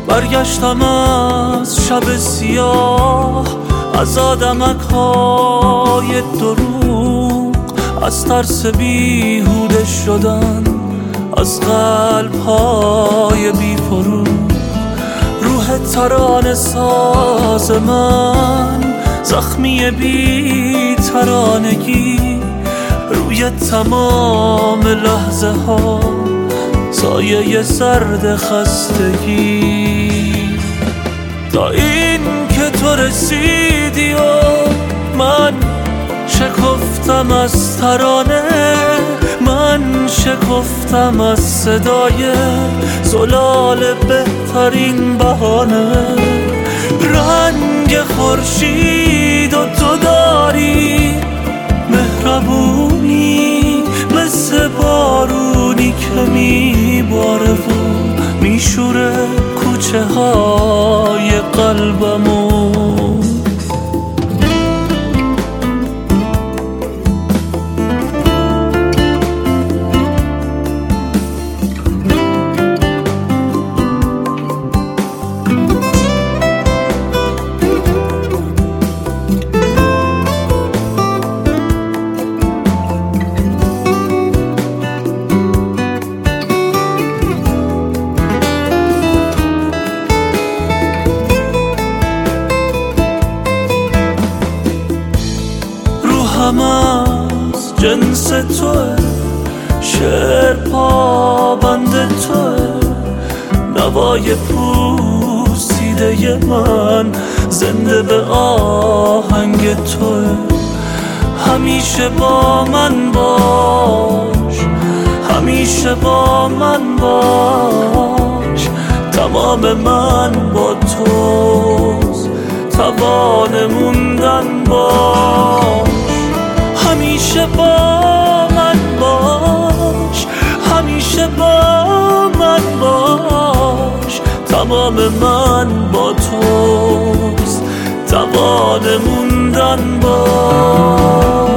برگشتم از شب سیاه، از آدمک‌های دروغ، از ترس بیهوده شدن، از قلب‌های بی‌فروغ. روح ترانه ساز من، زخمی بی ترانگی، روی تمام لحظه ها سایه سرد خستگی. تا این که تو رسیدی و من شکفتم از ترانه، من شکفتم از صدای زلال بهترین بهانه. رنگ خورشید و تو داری مهربونی، مثل بارونی که میباره و میشوره کوچه های قلبمو. هم از جنس توه، شعر پابند توه، نوای پوسیده من زنده به آهنگ توه. همیشه با من باش، همیشه با من باش، تمام من با توست، توان موندن باش. همیشه با من باش، همیشه با من باش، تمام من با توست، توان موندن باش.